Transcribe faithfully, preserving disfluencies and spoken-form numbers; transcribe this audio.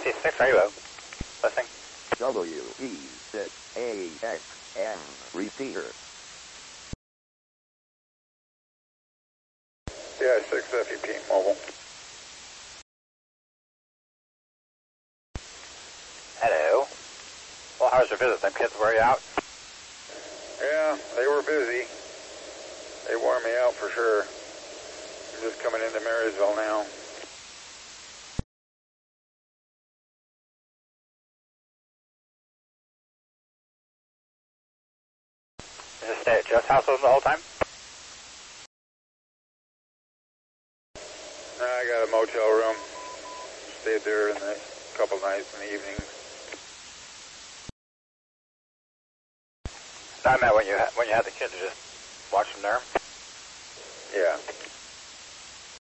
six, radio. Listening. W E six A X M repeater. Yeah, six F E P mobile. Hello. Well, how's your visit? Them kids wear you out? Yeah, they were busy. They wore me out for sure. I'm just coming into Marysville now. Did you stay at Jeff's house with them the whole time? No, I got a motel room. Stayed there in the couple nights in the evening. No, I meant when you, ha when you had the kids, you just watch them there? Yeah.